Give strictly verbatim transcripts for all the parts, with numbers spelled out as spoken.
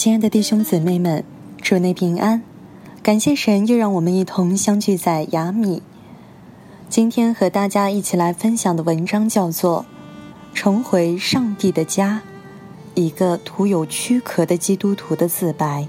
亲爱的弟兄姊妹们，主内平安，感谢神又让我们一同相聚在雅米。今天和大家一起来分享的文章叫做重回上帝的家，一个徒有躯壳的基督徒的自白。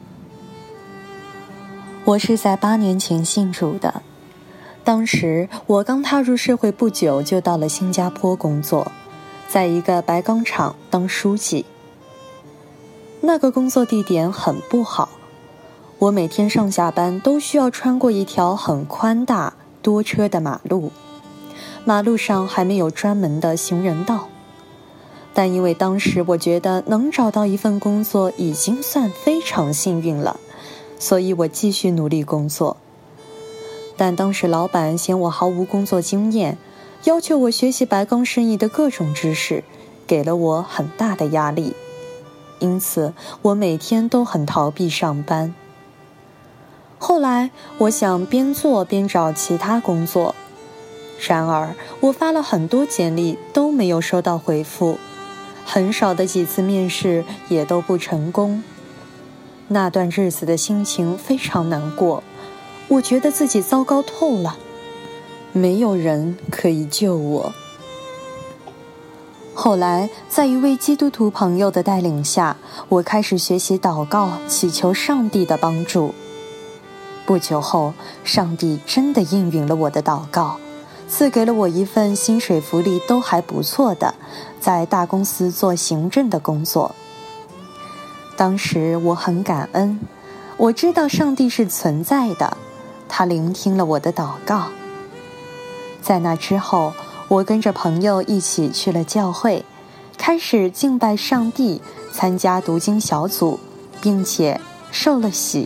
我是在八年前信主的，当时我刚踏入社会不久，就到了新加坡工作，在一个白钢厂当书记。那个工作地点很不好，我每天上下班都需要穿过一条很宽大多车的马路，马路上还没有专门的行人道。但因为当时我觉得能找到一份工作已经算非常幸运了，所以我继续努力工作。但当时老板嫌我毫无工作经验，要求我学习白钢生意的各种知识，给了我很大的压力。因此我每天都很逃避上班。后来我想边做边找其他工作，然而我发了很多简历都没有收到回复，很少的几次面试也都不成功。那段日子的心情非常难过，我觉得自己糟糕透了，没有人可以救我。后来在一位基督徒朋友的带领下，我开始学习祷告，祈求上帝的帮助。不久后，上帝真的应允了我的祷告，赐给了我一份薪水福利都还不错的，在大公司做行政的工作。当时我很感恩，我知道上帝是存在的，他聆听了我的祷告。在那之后，我跟着朋友一起去了教会，开始敬拜上帝，参加读经小组，并且受了洗。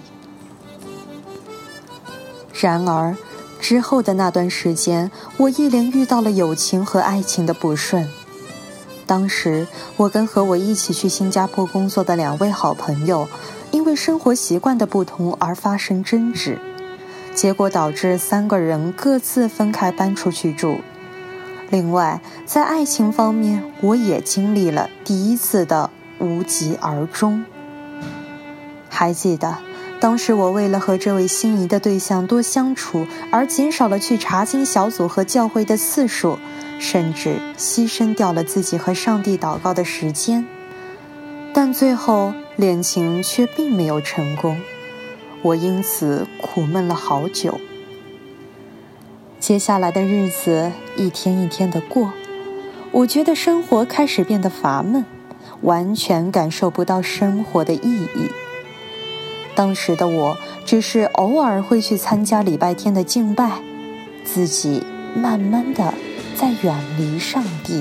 然而之后的那段时间，我一连遇到了友情和爱情的不顺。当时我跟和我一起去新加坡工作的两位好朋友，因为生活习惯的不同而发生争执，结果导致三个人各自分开搬出去住。另外，在爱情方面，我也经历了第一次的无疾而终。还记得当时我为了和这位心仪的对象多相处，而减少了去查经小组和教会的次数，甚至牺牲掉了自己和上帝祷告的时间。但最后恋情却并没有成功，我因此苦闷了好久。接下来的日子一天一天的过，我觉得生活开始变得乏闷，完全感受不到生活的意义。当时的我只是偶尔会去参加礼拜天的敬拜，自己慢慢的在远离上帝。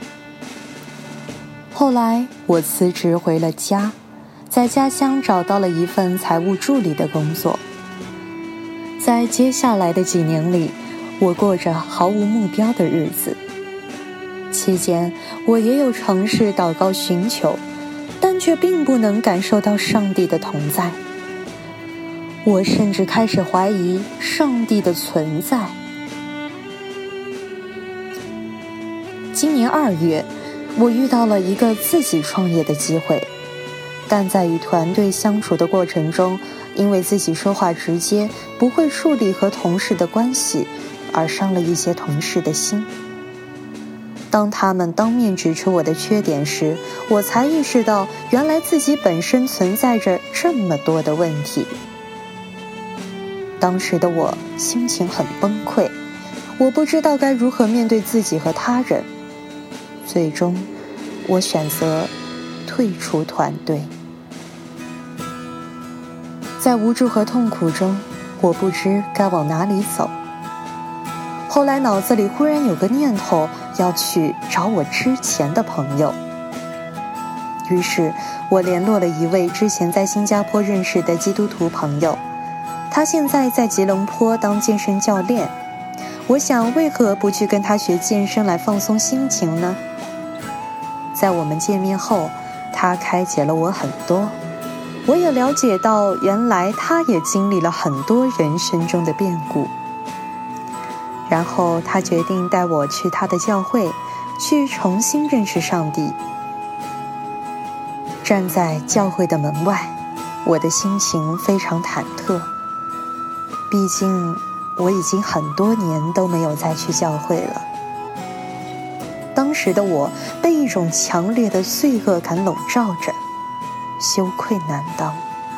后来我辞职回了家，在家乡找到了一份财务助理的工作。在接下来的几年里，我过着毫无目标的日子。期间我也有尝试祷告寻求，但却并不能感受到上帝的同在。我甚至开始怀疑上帝的存在。今年二月，我遇到了一个自己创业的机会，但在与团队相处的过程中，因为自己说话直接，不会处理和同事的关系，而伤了一些同事的心。当他们当面指出我的缺点时，我才意识到原来自己本身存在着这么多的问题。当时的我心情很崩溃，我不知道该如何面对自己和他人。最终我选择退出团队。在无助和痛苦中，我不知该往哪里走。后来脑子里忽然有个念头，要去找我之前的朋友。于是我联络了一位之前在新加坡认识的基督徒朋友，他现在在吉隆坡当健身教练。我想为何不去跟他学健身来放松心情呢？在我们见面后，他开解了我很多，我也了解到原来他也经历了很多人生中的变故。然后他决定带我去他的教会，去重新认识上帝。 站在教会的门外，我的心情非常忐忑。毕竟我已经很多年都没有再去教会了。当时的我被一种强烈的罪恶感笼罩着，羞愧难当。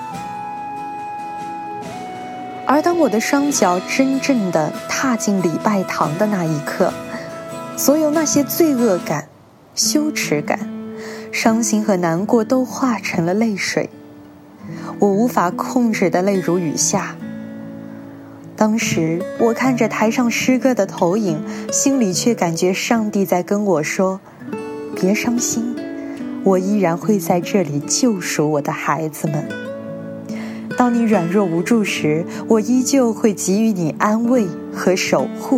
而当我的双脚真正的踏进礼拜堂的那一刻，所有那些罪恶感、羞耻感、伤心和难过都化成了泪水，我无法控制的泪如雨下。当时我看着台上诗歌的投影，心里却感觉上帝在跟我说，别伤心，我依然会在这里救赎我的孩子们。当你软弱无助时，我依旧会给予你安慰和守护。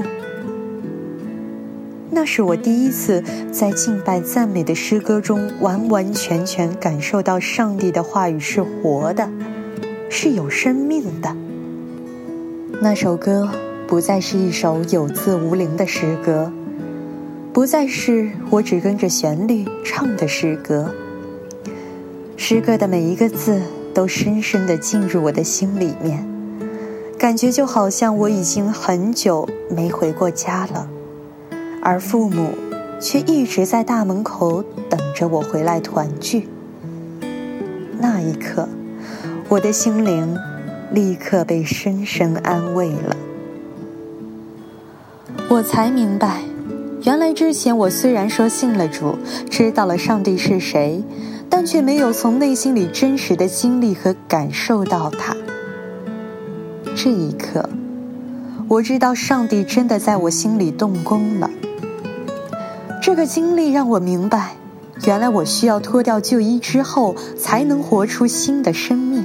那是我第一次在敬拜赞美的诗歌中完完全全感受到上帝的话语是活的，是有生命的。那首歌不再是一首有字无灵的诗歌，不再是我只跟着旋律唱的诗歌。诗歌的每一个字都深深地进入我的心里面，感觉就好像我已经很久没回过家了，而父母却一直在大门口等着我回来团聚。那一刻，我的心灵立刻被深深安慰了。我才明白，原来之前我虽然说信了主，知道了上帝是谁，但却没有从内心里真实的经历和感受到他。这一刻，我知道上帝真的在我心里动工了。这个经历让我明白，原来我需要脱掉旧衣之后，才能活出新的生命。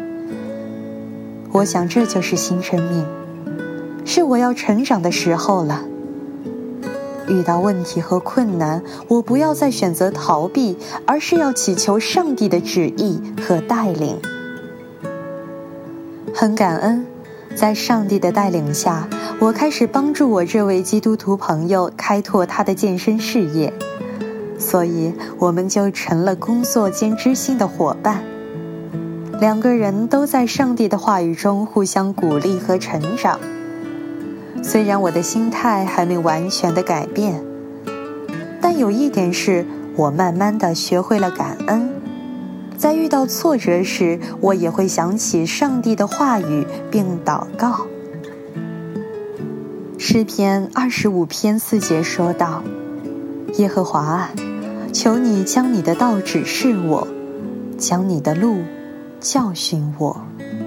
我想这就是新生命，是我要成长的时候了。遇到问题和困难，我不要再选择逃避，而是要祈求上帝的旨意和带领。很感恩，在上帝的带领下，我开始帮助我这位基督徒朋友开拓他的健身事业，所以我们就成了工作兼知心的伙伴。两个人都在上帝的话语中互相鼓励和成长。虽然我的心态还没完全的改变，但有一点是，我慢慢的学会了感恩。在遇到挫折时，我也会想起上帝的话语并祷告。诗篇二十五篇四节说道，耶和华啊，求你将你的道指示我，将你的路教训我。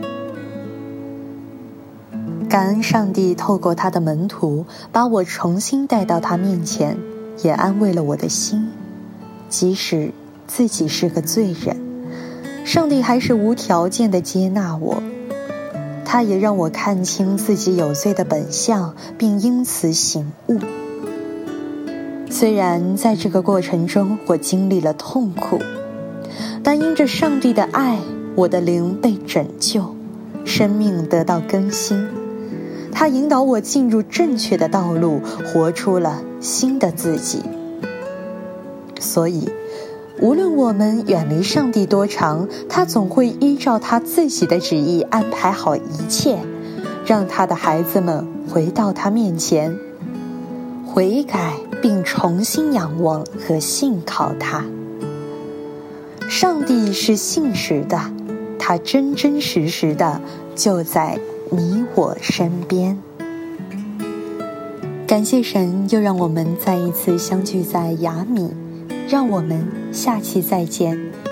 感恩上帝透过他的门徒把我重新带到他面前，也安慰了我的心。即使自己是个罪人，上帝还是无条件地接纳我。他也让我看清自己有罪的本相，并因此醒悟。虽然在这个过程中我经历了痛苦，但因着上帝的爱，我的灵被拯救，生命得到更新。他引导我进入正确的道路，活出了新的自己。所以无论我们远离上帝多长，他总会依照他自己的旨意安排好一切，让他的孩子们回到他面前，悔改并重新仰望和信靠他。上帝是信实的，他真真实实的就在你我身边。感谢神又让我们再一次相聚在雅米，让我们下期再见。